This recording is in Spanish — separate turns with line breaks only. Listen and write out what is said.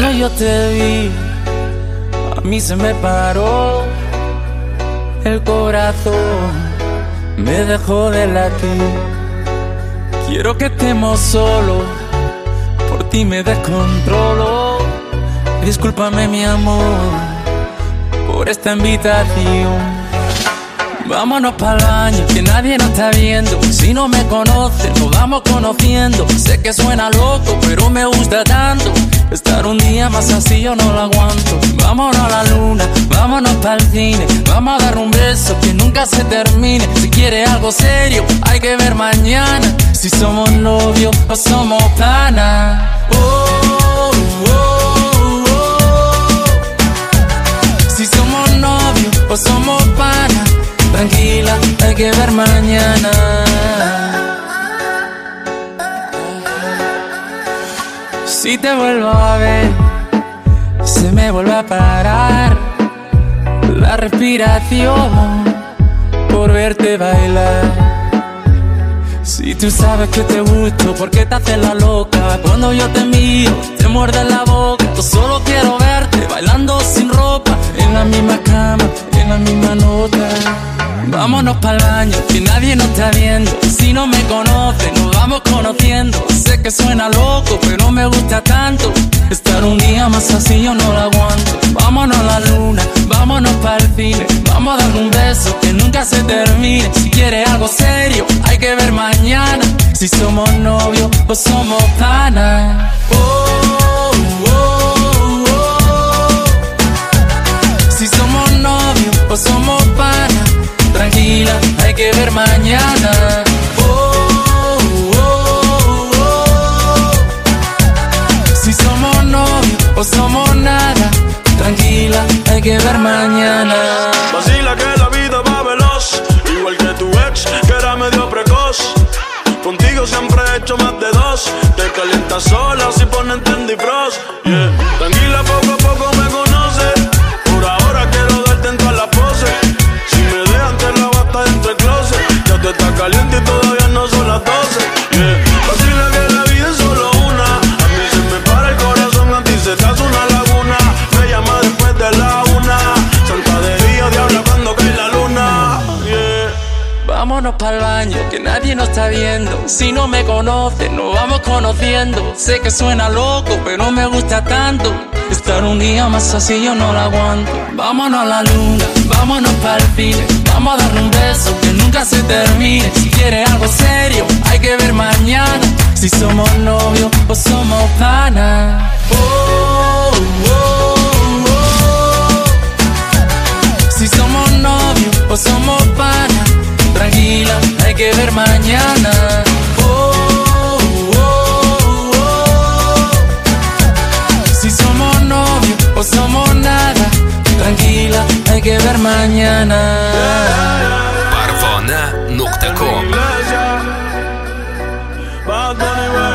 Cuando yo te vi, a mí se me paró el corazón, me dejó de latir. Quiero que estemos solos, por ti me descontrolo. Discúlpame mi amor por esta invitación. Vámonos pa'l baño, que nadie nos está viendo. Si no me conoces, nos vamos conociendo. Sé que suena loco, pero me gusta tanto. Estar un día más así yo no lo aguanto. Vámonos a la luna, vámonos pa'l cine. Vamos a dar un beso que nunca se termine. Si quieres algo serio, hay que ver mañana. Si somos novios o somos panas. Oh, oh, oh. Si somos novios o somos panas. Tranquila, hay que ver mañana. Si te vuelvo a ver, se me vuelve a parar la respiración por verte bailar. Si tú sabes que te gusto, ¿por qué te haces la loca? Cuando yo te miro, te muerde la boca. Yo solo quiero verte bailando sin ropa, en la misma cama, en la misma nota. Vámonos pa'l baño, que nadie nos está viendo. Si no me conoces, nos vamos conociendo. Sé que suena loco, pero me gusta tanto. Estar un día más así yo no lo aguanto. Vámonos a la luna, vámonos pa'l cine. Vamos a darle un beso que nunca se termine. Si quieres algo serio, hay que ver mañana. Si somos novios o somos panas. Oh, oh, oh. Si somos novios o somos panas. Tranquila, hay que ver mañana. Oh, oh, oh. Si somos novios o somos nada. Tranquila, hay que ver mañana.
Vacila que la vida va veloz, igual que tu ex, que era medio precoz. Contigo siempre he hecho más de dos. Te calientas sola si ponen Trendy Frost, yeah. Tranquila, poco a poco me conoces. Por ahora quiero darte en todas las poses. Si me dejan te la bata dentro del closet. Ya te está caliente y todavía no son las 12, yeah. Vacila que la vida es solo una. A mí se me para el corazón, a ti se te hace una laguna. Me llama después de la una. Santa de día, diabla cuando cae la luna, yeah.
Vámonos pa'l baño, que nadie nos está viendo. Si no me conoces, nos vamos conociendo. Sé que suena loco, pero me gusta tanto. Estar un día más así yo no lo aguanto. Vámonos a la luna, vámonos pa'l cine. Vamos a darle un beso que nunca se termine. Si quieres algo serio, hay que ver mañana. Si somos novios o somos panas. Oh, oh, oh. Si somos novios o somos panas. Tranquila, hay que ver mañana. Oh, oh, oh. Si somos novios o somos nada. Tranquila, hay que ver mañana.
Parvona.com